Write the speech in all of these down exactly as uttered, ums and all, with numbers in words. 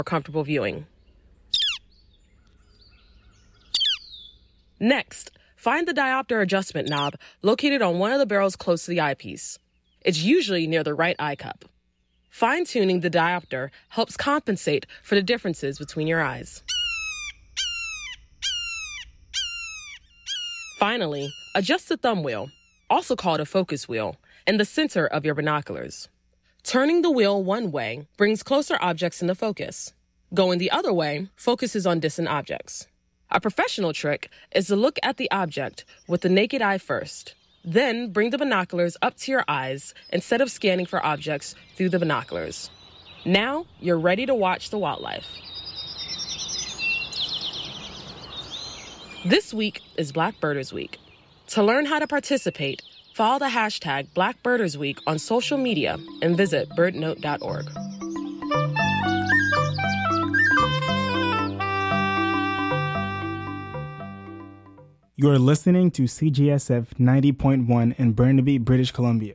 comfortable viewing. Next, find the diopter adjustment knob located on one of the barrels close to the eyepiece. It's usually near the right eye cup. Fine-tuning the diopter helps compensate for the differences between your eyes. Finally, adjust the thumb wheel, also called a focus wheel, in the center of your binoculars. Turning the wheel one way brings closer objects into focus. Going the other way focuses on distant objects. A professional trick is to look at the object with the naked eye first. Then bring the binoculars up to your eyes instead of scanning for objects through the binoculars. Now you're ready to watch the wildlife. This week is Black Birders Week. To learn how to participate, follow the hashtag Black Birders Week on social media and visit bird note dot org. You are listening to C G S F ninety point one in Burnaby, British Columbia.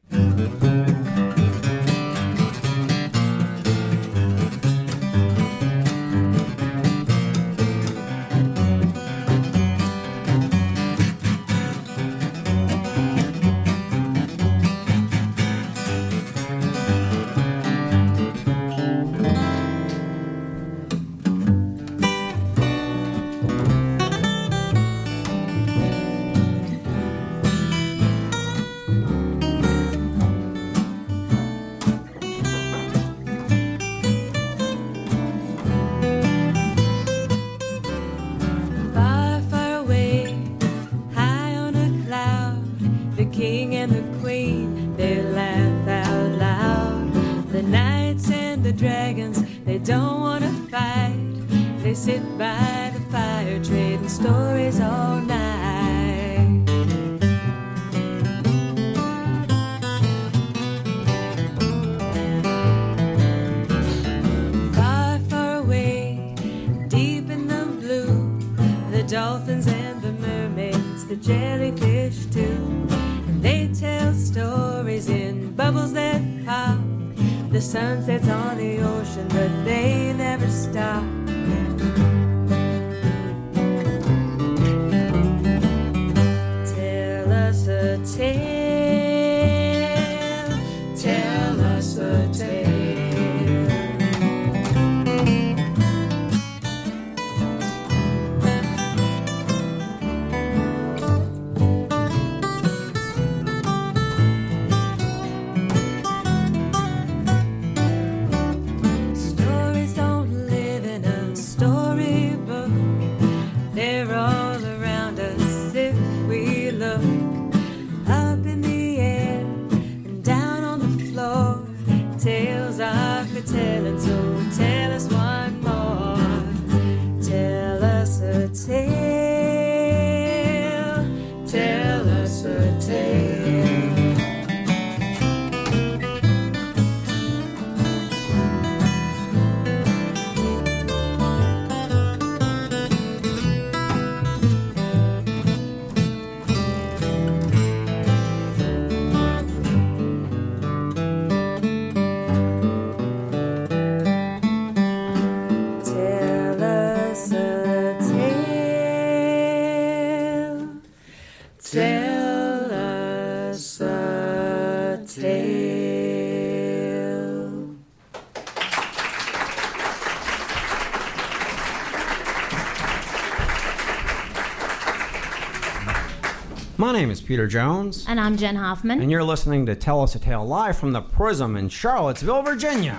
My name is Peter Jones. And I'm Jen Hoffman. And you're listening to Tell Us a Tale live from the Prism in Charlottesville, Virginia.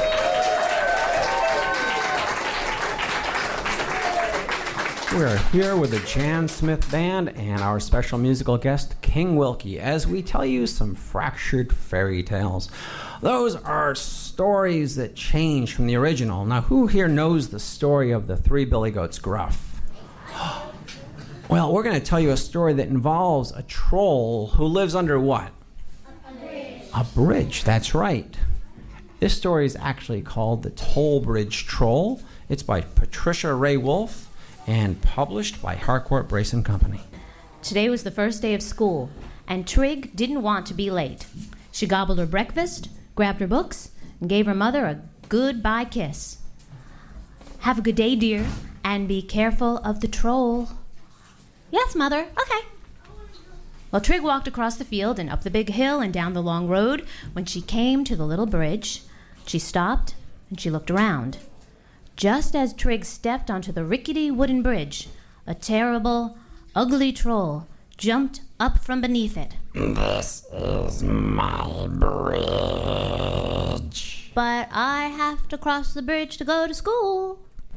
We're here with the Jan Smith Band and our special musical guest, King Wilkie, as we tell you some fractured fairy tales. Those are stories that change from the original. Now, who here knows the story of the Three Billy Goats Gruff? Well, we're going to tell you a story that involves a troll who lives under what? A bridge. A bridge, that's right. This story is actually called The Toll Bridge Troll. It's by Patricia Ray Wolf and published by Harcourt Brace and Company. Today was the first day of school, and Trig didn't want to be late. She gobbled her breakfast, grabbed her books, and gave her mother a goodbye kiss. Have a good day, dear, and be careful of the troll. Yes, Mother. Okay. Well, Trig walked across the field and up the big hill and down the long road. When she came to the little bridge, she stopped and she looked around. Just as Trig stepped onto the rickety wooden bridge, a terrible, ugly troll jumped up from beneath it. This is my bridge. But I have to cross the bridge to go to school.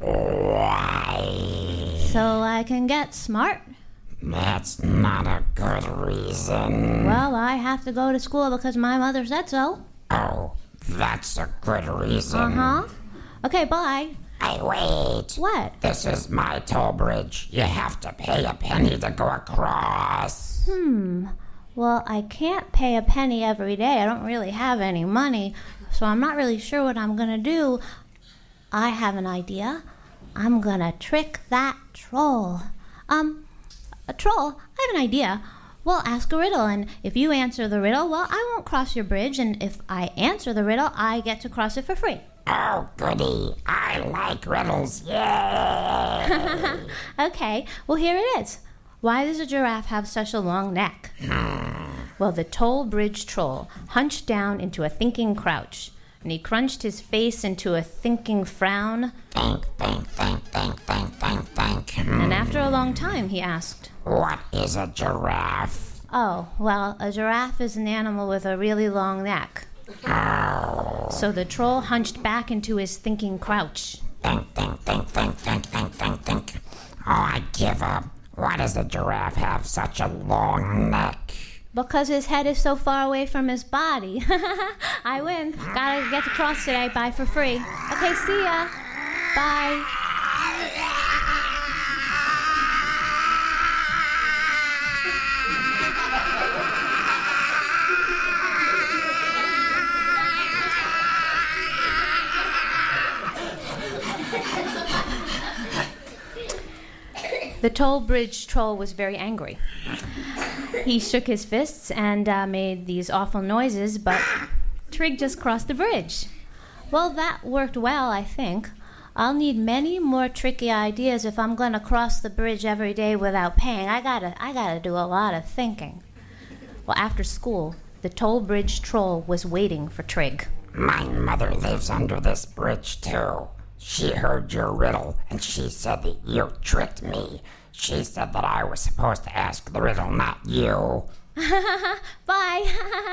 Why? So I can get smart. That's not a good reason. Well, I have to go to school because my mother said so. Oh, that's a good reason. Uh-huh. Okay, bye. Hey, wait. What? This is my toll bridge. You have to pay a penny to go across. Hmm. Well, I can't pay a penny every day. I don't really have any money, so I'm not really sure what I'm gonna do. I have an idea. I'm gonna trick that troll. Um, a troll, I have an idea. We'll ask a riddle, and if you answer the riddle, well, I won't cross your bridge, and if I answer the riddle, I get to cross it for free. Oh, goody. I like riddles. Yay! Okay, well, here it is. Why does a giraffe have such a long neck? Well, the toll bridge troll hunched down into a thinking crouch, and he crunched his face into a thinking frown. Think, think, think, think, think, think, think. And after a long time, he asked, What is a giraffe? Oh, well, a giraffe is an animal with a really long neck. Oh. So the troll hunched back into his thinking crouch. Think, think, think, think, think, think, think, think. Oh, I give up. Why does a giraffe have such a long neck? Because his head is so far away from his body. I win. Gotta get to cross today. Bye for free. Okay, see ya. Bye. The toll bridge troll was very angry. He shook his fists and uh, made these awful noises, but Trig just crossed the bridge. Well, that worked well, I think. I'll need many more tricky ideas if I'm going to cross the bridge every day without paying. I gotta, I gotta do a lot of thinking. Well, after school, the toll bridge troll was waiting for Trig. My mother lives under this bridge, too. She heard your riddle, and she said that you tricked me. She said that I was supposed to ask the riddle, not you. Bye.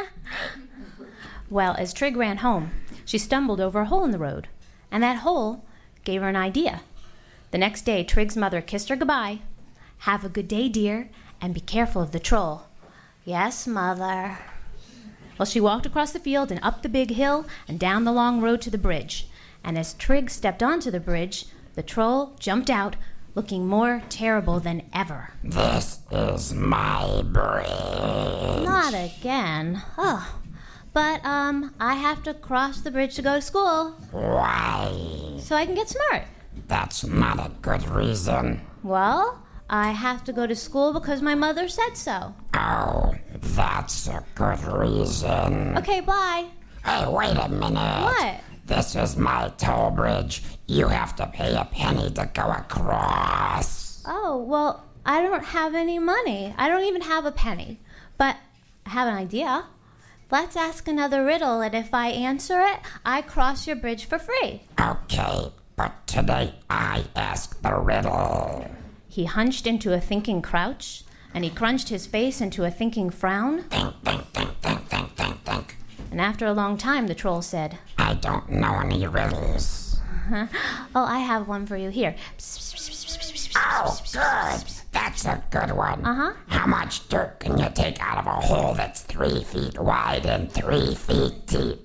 Well, as Trig ran home, she stumbled over a hole in the road, and that hole gave her an idea. The next day, Trig's mother kissed her goodbye. Have a good day, dear, and be careful of the troll. Yes, Mother. Well, she walked across the field and up the big hill and down the long road to the bridge. And as Trig stepped onto the bridge, the troll jumped out, looking more terrible than ever. This is my bridge. Not again. Oh. But, um, I have to cross the bridge to go to school. Why? So I can get smart. That's not a good reason. Well, I have to go to school because my mother said so. Oh, that's a good reason. Okay, bye. Hey, wait a minute. What? This is my toll bridge. You have to pay a penny to go across. Oh, well, I don't have any money. I don't even have a penny. But I have an idea. Let's ask another riddle, and if I answer it, I cross your bridge for free. Okay, but today I ask the riddle. He hunched into a thinking crouch, and he crunched his face into a thinking frown. Think, think, think, think, think, think, think. And after a long time, the troll said, I don't know any riddles. Oh, I have one for you here. Oh, good. That's a good one. Uh-huh. How much dirt can you take out of a hole that's three feet wide and three feet deep?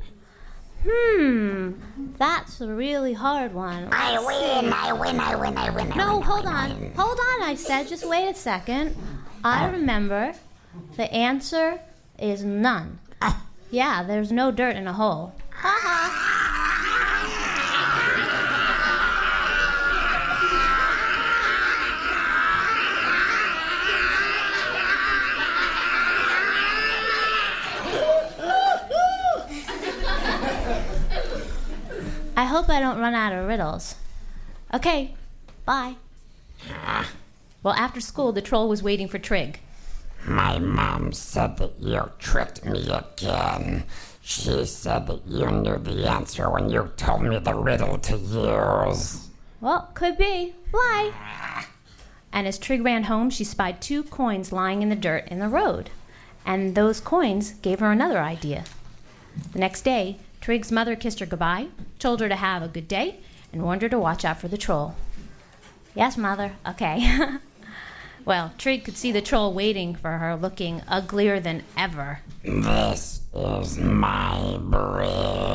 Hmm, that's a really hard one. I win, I win, I win, I win, I No, win, I hold win, I on. win. Hold on, I said. Just wait a second. I remember. The answer is none. Yeah, there's no dirt in a hole. Ha ha. I hope I don't run out of riddles. Okay, bye. Well, after school, the troll was waiting for Trig. My mom said that you tricked me again. She said that you knew the answer when you told me the riddle to use. Well, could be. Fly. And as Trig ran home, she spied two coins lying in the dirt in the road. And those coins gave her another idea. The next day, Trig's mother kissed her goodbye, told her to have a good day, and warned her to watch out for the troll. Yes, Mother. Okay. Well, Trig could see the troll waiting for her, looking uglier than ever. This is my bridge.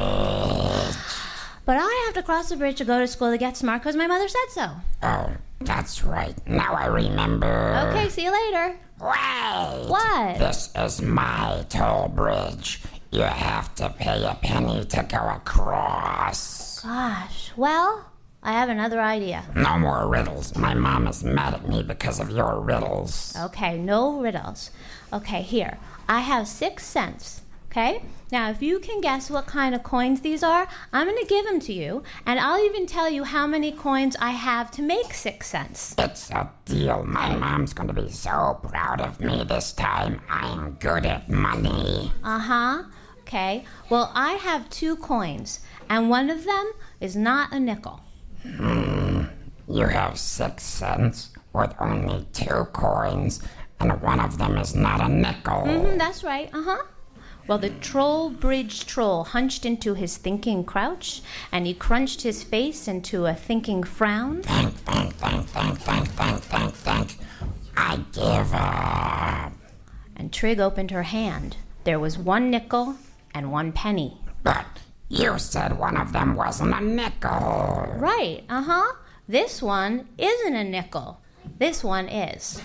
But I have to cross the bridge to go to school to get smart because my mother said so. Oh, that's right. Now I remember. Okay, see you later. Wait! What? This is my toll bridge. You have to pay a penny to go across. Gosh, well, I have another idea. No more riddles. My mom is mad at me because of your riddles. Okay, no riddles. Okay, here. I have six cents. Okay? Now, if you can guess what kind of coins these are, I'm going to give them to you, and I'll even tell you how many coins I have to make six cents. It's a deal. My mom's going to be so proud of me this time. I'm good at money. Uh-huh. Okay. Well, I have two coins, and one of them is not a nickel. Hmm. You have six cents with only two coins, and one of them is not a nickel. Mm-hmm, that's right. Uh-huh. Well, the troll bridge troll hunched into his thinking crouch, and he crunched his face into a thinking frown. Think, think, think, think, think, think, think, think. I give up. And Trig opened her hand. There was one nickel and one penny. But you said one of them wasn't a nickel. Right, uh-huh. This one isn't a nickel. This one is.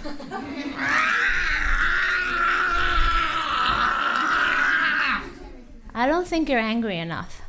I don't think you're angry enough.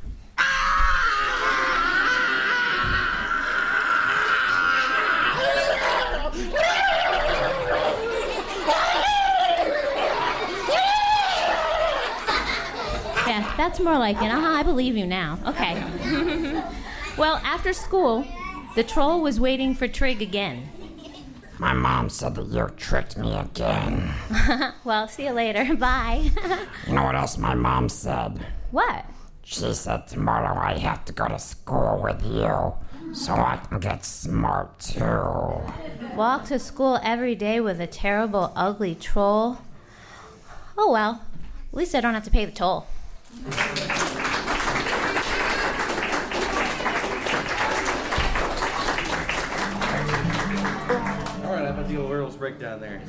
Yeah, that's more like it. Uh-huh, I believe you now. Okay. Well, after school, the troll was waiting for Trig again. My mom said that you tricked me again. Well, see you later. Bye. You know what else my mom said? What? She said tomorrow I have to go to school with you so I can get smart too. Walk to school every day with a terrible, ugly troll? Oh well, at least I don't have to pay the toll. All right, I bet the old Earl's break down there.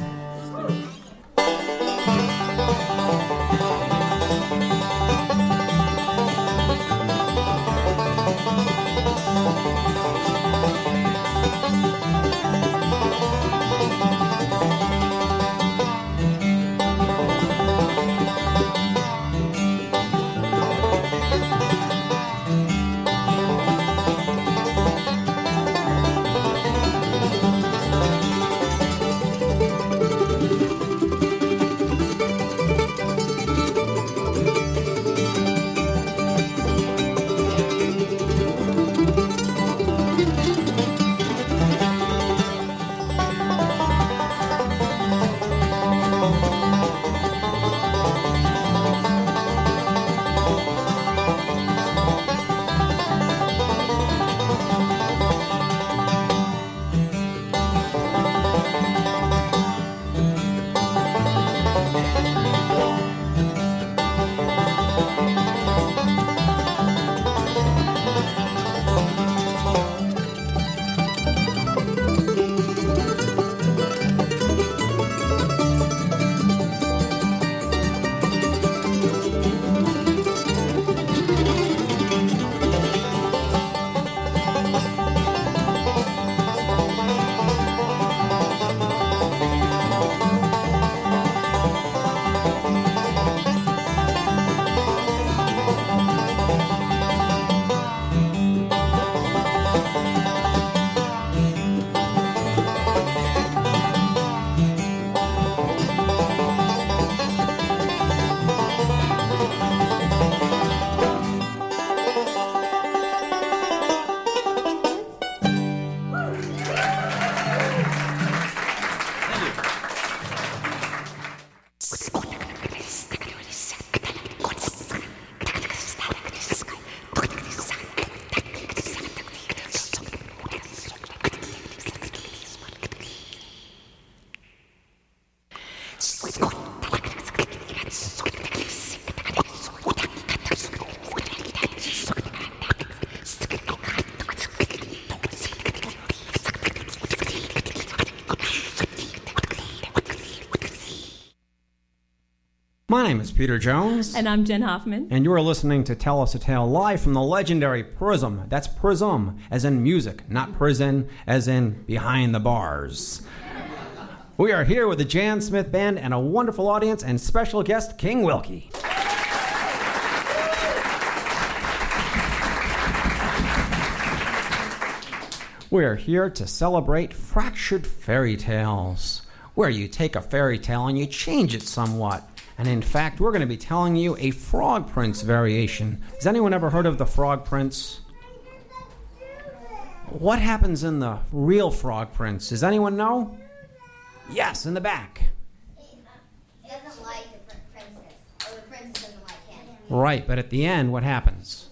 My name is Peter Jones. And I'm Jen Hoffman. And you're listening to Tell Us a Tale live from the legendary Prism. That's Prism, as in music, not prison, as in behind the bars. We are here with the Jan Smith Band and a wonderful audience and special guest, King Wilkie. We are here to celebrate Fractured Fairy Tales, where you take a fairy tale and you change it somewhat. And in fact, we're going to be telling you a Frog Prince variation. Has anyone ever heard of the Frog Prince? What happens in the real Frog Prince? Does anyone know? Yes, in the back. He doesn't like the princess, or the princess doesn't like him. Right, but at the end, what happens?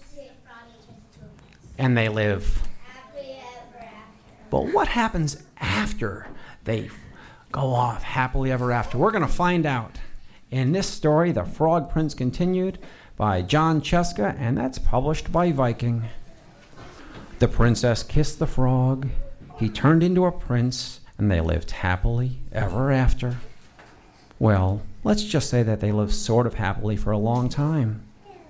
And they live. Happily ever after. But what happens after they go off happily ever after? We're going to find out. In this story, The Frog Prince Continued by John Cheska, and that's published by Viking. The princess kissed the frog. He turned into a prince, and they lived happily ever after. Well, let's just say that they lived sort of happily for a long time.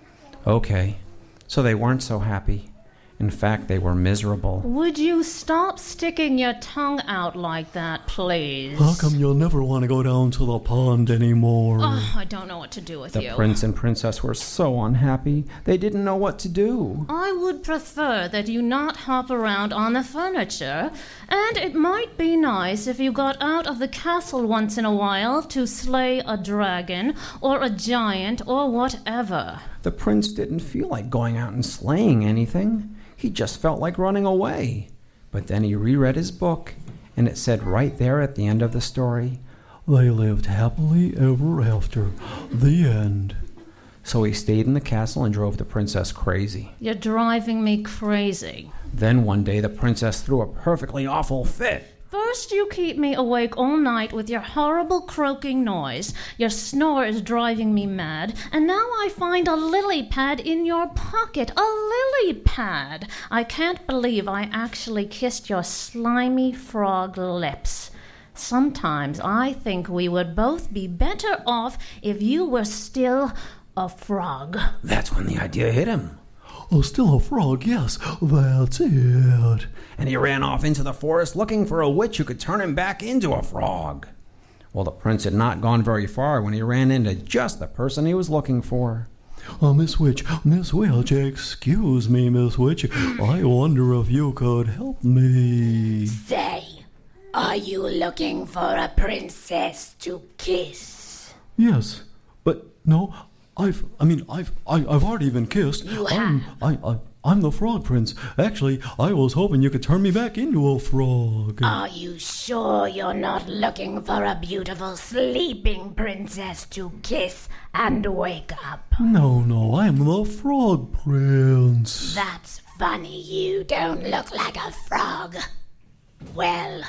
Okay, so they weren't so happy. In fact, they were miserable. Would you stop sticking your tongue out like that, please? How come you'll never want to go down to the pond anymore? Oh, I don't know what to do with The you. prince and princess were so unhappy, they didn't know what to do. I would prefer that you not hop around on the furniture, and it might be nice if you got out of the castle once in a while to slay a dragon, or a giant, or whatever. The prince didn't feel like going out and slaying anything. He just felt like running away. But then he reread his book, and it said right there at the end of the story, They lived happily ever after. The end. So he stayed in the castle and drove the princess crazy. You're driving me crazy. Then one day the princess threw a perfectly awful fit. First you keep me awake all night with your horrible croaking noise. Your snore is driving me mad. And now I find a lily pad in your pocket. A lily pad! I can't believe I actually kissed your slimy frog lips. Sometimes I think we would both be better off if you were still a frog. That's when the idea hit him. Oh, still a frog, yes, that's it. And he ran off into the forest looking for a witch who could turn him back into a frog. Well, the prince had not gone very far when he ran into just the person he was looking for. Uh, Miss Witch, Miss Witch, excuse me, Miss Witch. I wonder if you could help me. Say, are you looking for a princess to kiss? Yes, but no, I've, I mean, I've, I, I've already been kissed. You I'm, have? I, I, I'm the Frog Prince. Actually, I was hoping you could turn me back into a frog. Are you sure you're not looking for a beautiful sleeping princess to kiss and wake up? No, no, I'm the Frog Prince. That's funny, you don't look like a frog. Well,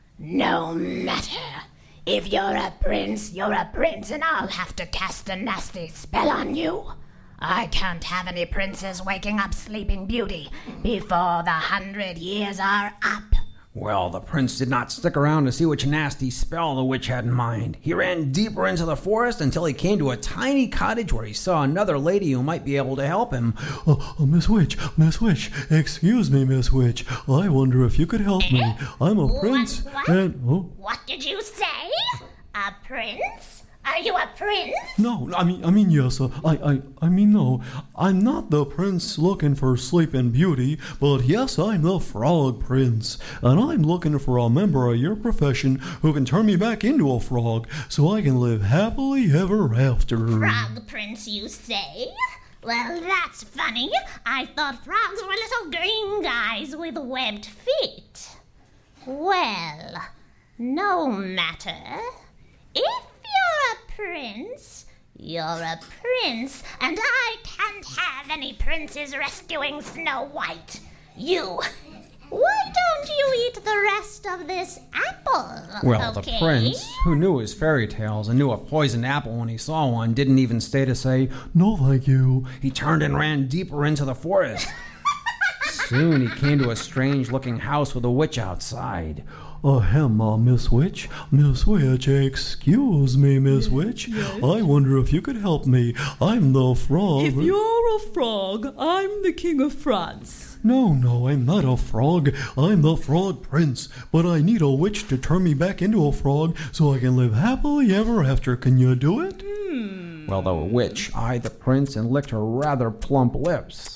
no matter. If you're a prince, you're a prince, and I'll have to cast a nasty spell on you. I can't have any princes waking up Sleeping Beauty before the hundred years are up. Well, the prince did not stick around to see which nasty spell the witch had in mind. He ran deeper into the forest until he came to a tiny cottage where he saw another lady who might be able to help him. Uh, uh, Miss Witch, Miss Witch, excuse me, Miss Witch. I wonder if you could help me. I'm a prince, What? What? and... Oh, What did you say? A prince? Are you a prince? no, I mean, I mean, yes, uh, I, I, I mean, no. I'm not the prince looking for Sleeping Beauty, but yes, I'm the Frog Prince, and I'm looking for a member of your profession who can turn me back into a frog so I can live happily ever after. Frog prince, you say? Well, that's funny. I thought frogs were little green guys with webbed feet. Well, no matter. If you're a prince, you're a prince, and I can't have any princes rescuing Snow White. You, why don't you eat the rest of this apple? Well, okay? the prince, who knew his fairy tales and knew a poisoned apple when he saw one, didn't even stay to say, No, thank you. he turned and ran deeper into the forest. Soon he came to a strange-looking house with a witch outside. Ahem, uh, Miss Witch, Miss Witch, excuse me, Miss Witch. Yes? I wonder if you could help me. I'm the frog. If you're a frog, I'm the King of France. No, no, I'm not a frog. I'm the Frog Prince. But I need a witch to turn me back into a frog so I can live happily ever after. Can you do it? Hmm. Well, the witch eyed the prince and licked her rather plump lips.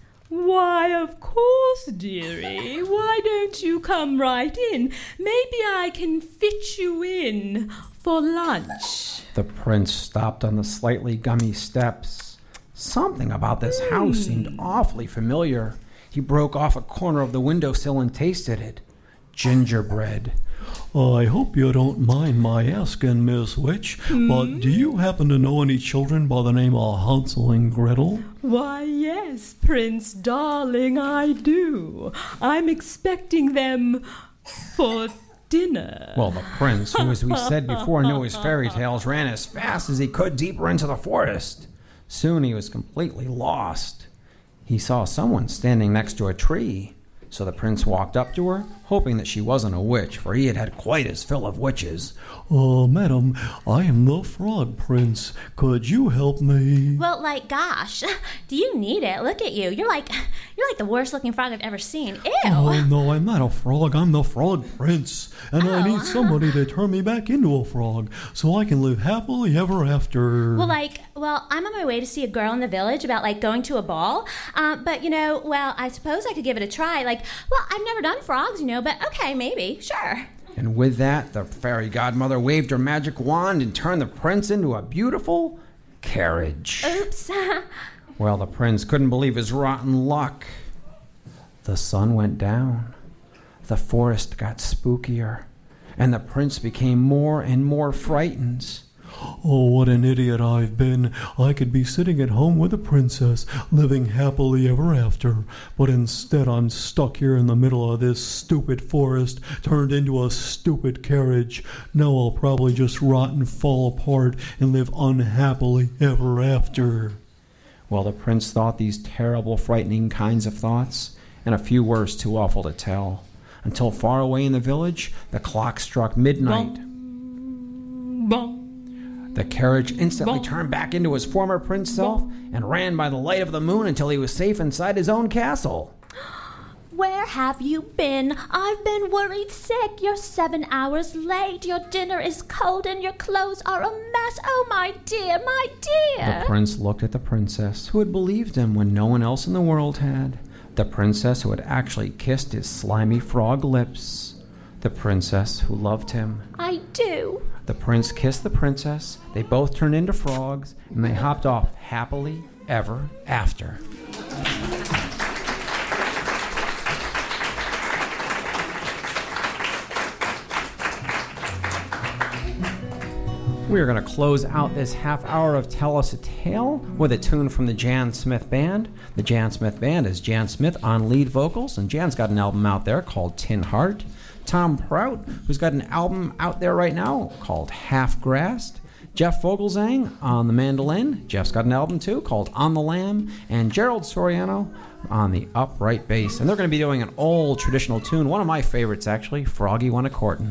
Why, of course, dearie. Why don't you come right in? Maybe I can fit you in for lunch. The prince stopped on the slightly gummy steps. Something about this house seemed awfully familiar. He broke off a corner of the windowsill and tasted it. Gingerbread. I hope you don't mind my asking, Miss Witch, Hmm? but do you happen to know any children by the name of Hansel and Gretel? Why, yes, Prince darling, I do. I'm expecting them for dinner. Well, the prince, who, as we said before, knew his fairy tales, ran as fast as he could deeper into the forest. Soon he was completely lost. He saw someone standing next to a tree. So the prince walked up to her, hoping that she wasn't a witch, for he had had quite his fill of witches. Oh, madam, I am the Frog Prince. Could you help me? Well, like, gosh, do you need it? Look at you. You're like, you're like the worst looking frog I've ever seen. Ew. Oh, no, I'm not a frog. I'm the Frog Prince. And Oh. I need somebody to turn me back into a frog so I can live happily ever after. Well, like, well, I'm on my way to see a girl in the village about, like, going to a ball. Uh, but, you know, well, I suppose I could give it a try. Like, well, I've never done frogs, you know, but okay, maybe, sure. And with that, the fairy godmother waved her magic wand and turned the prince into a beautiful carriage. Oops. Well, the prince couldn't believe his rotten luck. The sun went down. The forest got spookier, and the prince became more and more frightened. Oh, what an idiot I've been. I could be sitting at home with a princess, living happily ever after. But instead I'm stuck here in the middle of this stupid forest, turned into a stupid carriage. Now I'll probably just rot and fall apart and live unhappily ever after. Well, the prince thought these terrible, frightening kinds of thoughts, and a few words too awful to tell. Until far away in the village, the clock struck midnight. Bong. Bong. The carriage instantly turned back into his former prince self and ran by the light of the moon until he was safe inside his own castle. Where have you been? I've been worried sick. You're seven hours late. Your dinner is cold and your clothes are a mess. Oh, my dear, my dear. The prince looked at the princess, who had believed him when no one else in the world had. The princess who had actually kissed his slimy frog lips. The princess who loved him. I do. The prince kissed the princess, they both turned into frogs, and they hopped off happily ever after. We're going to close out this half hour of Tell Us a Tale with a tune from the Jan Smith Band. The Jan Smith Band is Jan Smith on lead vocals, and Jan's got an album out there called Tin Heart. Tom Prout, who's got an album out there right now called Half Grassed. Jeff Vogelzang on the mandolin. Jeff's got an album too called On the Lamb. And Gerald Soriano on the upright bass. And they're going to be doing an old traditional tune, one of my favorites actually, Froggy Went A-Courtin'.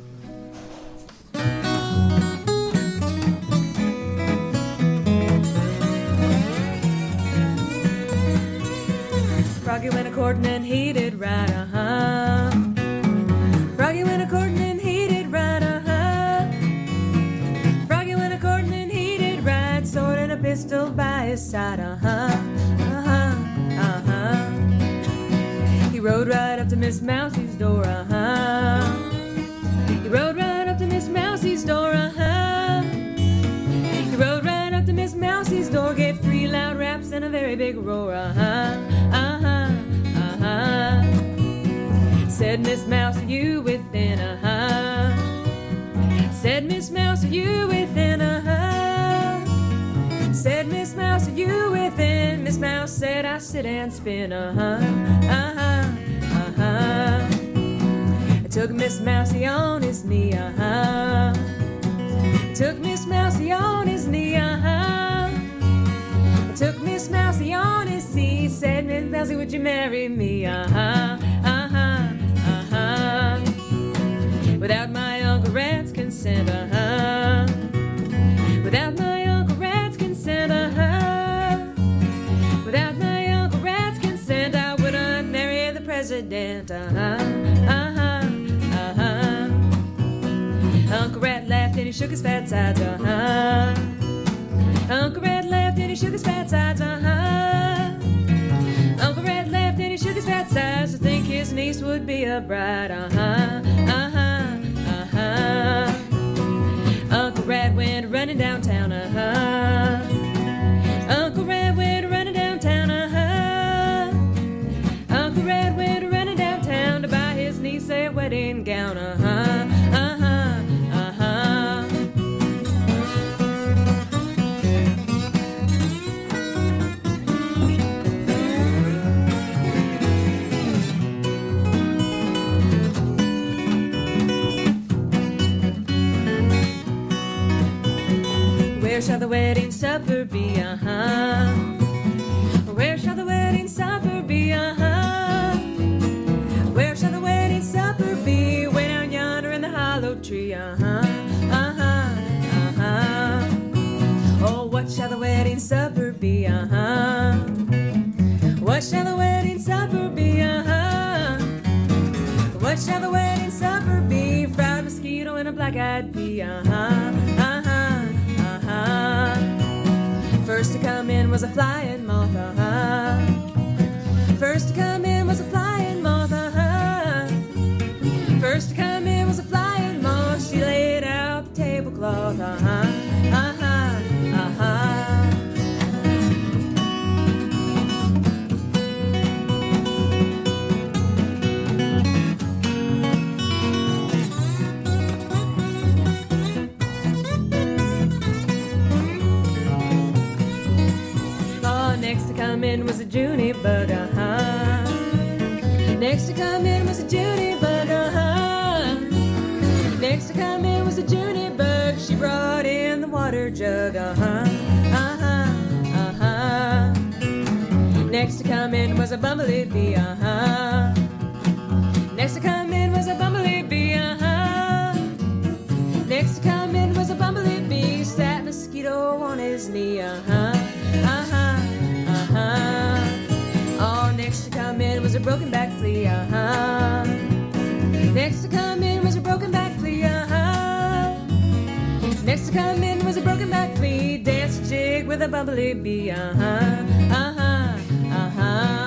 Froggy went a-courtin' and he did right, uh-huh. Froggy went a-courtin' and he did right, uh-huh. Froggy went a-courtin' and he did right, sword and a pistol by his side, uh-huh, uh-huh, uh-huh. He rode right up to Miss Mousie's door, uh-huh. He rode right up to Miss Mousie's door, uh-huh. He rode right up to Miss Mousie's door, gave three loud raps and a very big roar, uh-huh, uh-huh. Uh-huh. Said Miss Mouse, are you within, uh-huh? Said Miss Mouse, are you within, uh-huh? Said Miss Mouse, are you within? Miss Mouse said, I sit and spin, uh-huh, uh-huh, uh-huh. I took Miss Mousey on his knee, uh-huh. Took Miss Mousey on his knee, uh-huh. I took Miss Mousey on his knee, said Miss lousy, would you marry me? Uh-huh, uh-huh, uh-huh. Without my Uncle Rat's consent, uh-huh. Without my Uncle Rat's consent, uh-huh. Without my Uncle Rat's consent, I wouldn't marry the president, uh-huh, uh-huh, uh-huh. Uncle Rat laughed and he shook his fat sides, uh-huh. Uncle Rat laughed and he shook his fat sides, uh-huh. Uncle Rat laughed and he shook his fat sides to think his niece would be a bride, uh-huh, uh-huh, uh-huh. Uncle Rat went running downtown, uh-huh. Uncle Rat went running downtown, uh-huh. Uncle Rat went running downtown to buy his niece a wedding gown, uh-huh, uh-huh, uh-huh. Where shall the wedding supper be, uh-huh? Where shall the wedding supper be, uh-huh? Where shall the wedding supper be? Way down yonder in the hollow tree, uh-huh, uh-huh, uh-huh. Oh, what shall the wedding supper be, uh-huh? What shall the wedding supper be, uh-huh? What shall the wedding supper be? Fried mosquito and a black-eyed pea, uh-huh, uh-huh. Uh-huh. First to come in was a flying moth, uh-huh. First to come in was a flying moth, uh-huh. First to come in was a flying moth. She laid out the tablecloth, uh-huh, uh-huh, uh-huh. Next to come in was a Junie bug, uh-huh. Next to come in was a Junie bug, uh-huh. Next to come in was a Junie bug. She brought in the water jug, uh-huh, uh-huh, uh-huh. Next to come in was a bumblebee bee, uh-huh. Next to come in was a bumblebee bee, uh-huh. Next to come in was a bumblebee bee. Sat mosquito on his knee, uh-huh, uh-huh. Uh-huh. Oh, next to come in was a broken back flea, uh-huh. Next to come in was a broken back flea, uh-huh. Next to come in was a broken back flea. Dance a jig with a bumblebee bee, uh-huh, uh-huh, uh-huh.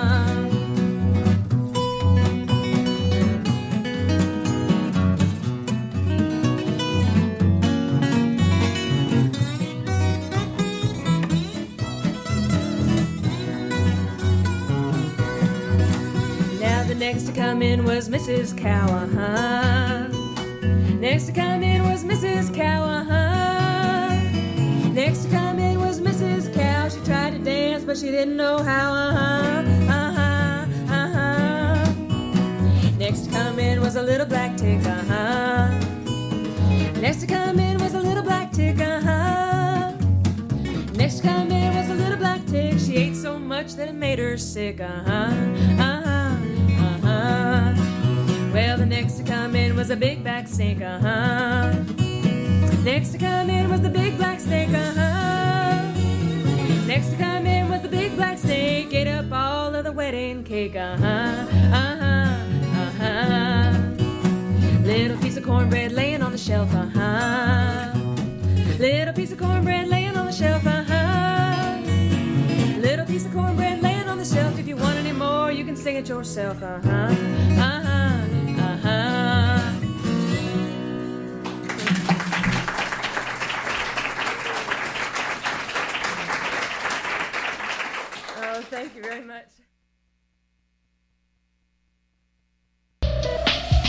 Next to come in was Missus Cow, uh-huh. Next to come in was Missus Cow, uh-huh. Next to come in was Missus Cow. She tried to dance, but she didn't know how, uh-huh, uh-huh, uh-huh. Next to come in was a little black tick, uh-huh. Next to come in was a little black tick, uh-huh. Next to come in was a little black tick. She ate so much that it made her sick, uh-huh, uh-huh. Uh-huh. Well, the next to come in was a big black snake, uh-huh. Next to come in was the big black snake, uh-huh. Next to come in was the big black snake. Ate up all of the wedding cake, uh-huh, uh-huh, uh-huh. Little piece of cornbread laying on the shelf, uh-huh. Little piece of cornbread laying on the shelf, uh-huh. Little piece of cornbread laying on the shelf. If you want any more, you can sing it yourself, uh-huh, uh-huh.